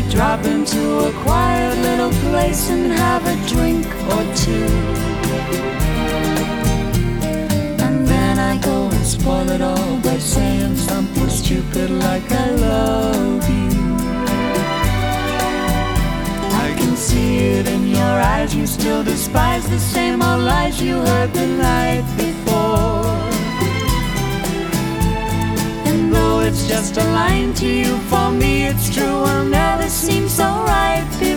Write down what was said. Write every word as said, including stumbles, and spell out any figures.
drop into a quiet little place and have a drink or two. And then I go and spoil it all by saying something stupid like I love you. I can see it in your eyes, you still despise the same old lies you heard the night before. And though it's just a line to you, for me it's true, will never seem so right before.